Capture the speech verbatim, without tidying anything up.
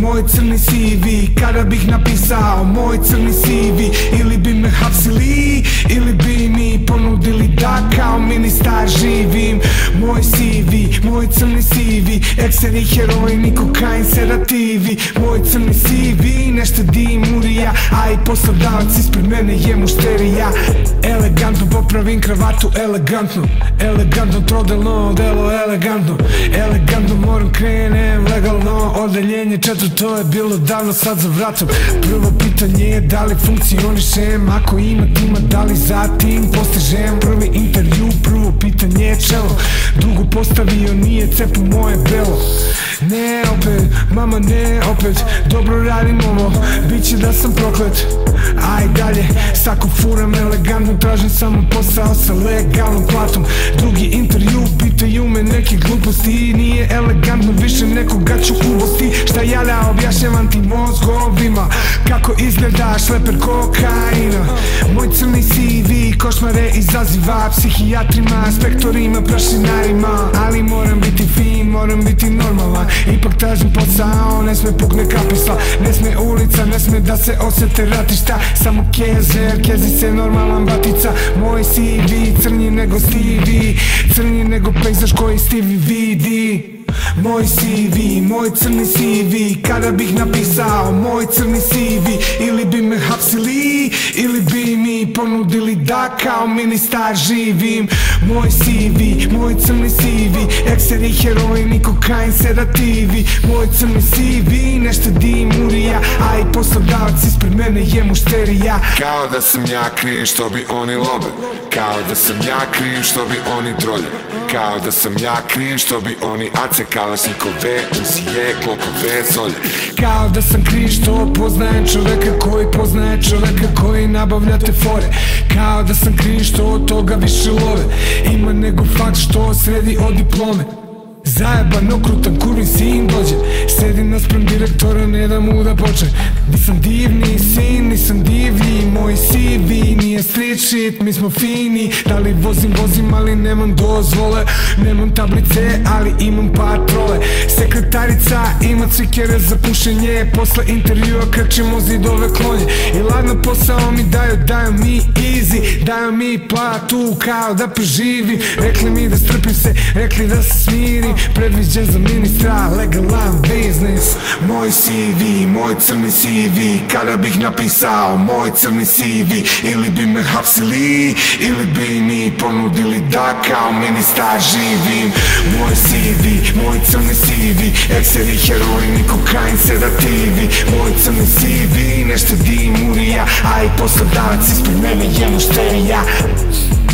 moj crni C V. Kada bih napisao moj crni C V, ili bi me hapsili, ili bi mi ponudili da kao ministar živim. Moj C V, moj crni C V, ekseri, heroin i kokain, sedativi. Moj crni C V, ne štedi murija, a i poslodavac ispred mene je mušterija. Elegantno popravim kravatu, elegantno, elegantno trodelno, delo elegantno, elegantno moram krenem legalno. Odeljenje četvrto je bilo davno, sad za vratom. Prvo pitanje je da li funkcionišem, ako ima tima da li zatim postižem. Prvi intervju, prvo pitanje je čelo, drugo postavio nije cepu moje belo. Ne opet, mama ne opet, dobro radim ovo, bit će da sam proklet. Aj dalje, sako furam elegantno, tražim samo posao sa legalnom platom. Drugi intervju, pitaju me neke gluposti, nije elegantno više, nekoga ću ubosti. Šta ja da objašnjavam ti mozgovima, kako izgledaš šleper kokaina. Moj crni C V košmare izaziva psihijatrima, spektorima, prašinarima. Ali moram biti fin, moram biti normalan, ipak tražim posao, ne sme pukne kapisla, ne sme ulica, ne sme da se osete ratišta. Samo kezer, kezi se normalan batica. Moj C V crnji nego Stevie, crnji nego pejzaž koji Stevie vidi. Moj C V, moj crni C V, kada bih napisao moj crni C V, ili bi me hapsili, ili bi mi ponudili da kao ministar živim. Moj C V, moj crni C V, ekseri, heroin i kokain, sedativi. Moj crni C V, ne štedi murija, a i poslodavac ispred mene je mušterija. Kao da sam ja kriv što bi oni lobe, kao da sam ja kriv što bi oni drolje, kao da sam ja kriv što bi oni ace, kalašnikove, M C je, klokove, zolje. Kao da sam kriv što poznajem čoveka koji poznaje čoveka koji nabavlja te fore. Kao da sam kriv što od toga više love ima nego fakt što sredi od diplome. Zajeban, okrutan, kurvin sin dođe, sedi naspram direktora, ne da mu da počne. Nisam divni sin, nisam divlji, moj C V nije street shit, mi smo fini. Da li vozim, vozim, ali nemam dozvole, nemam tablice, ali imam patrole. Sekretarica ima cvikere za pušenje, posle intervjua krčimo zidove klonje. I ladno posao mi daju, daju mi easy, daju mi platu kao da preživim. Rekli mi da strpim se, rekli da se smirim, predviđen za ministra, legalan biznis. Moj C V, moj crni C V, kada bih napisao moj crni C V, ili bi me hapsili, ili bi mi ponudili da kao ministar živim. Moj C V, moj crni C V, ekseri, heroin i kokain, sedativi. Moj crni C V, ne štedi murija, a i poslodavac ispred mene je mušterija.